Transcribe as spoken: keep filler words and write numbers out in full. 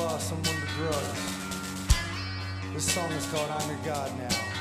lost someone to drugs. This song is called I'm Your God Now.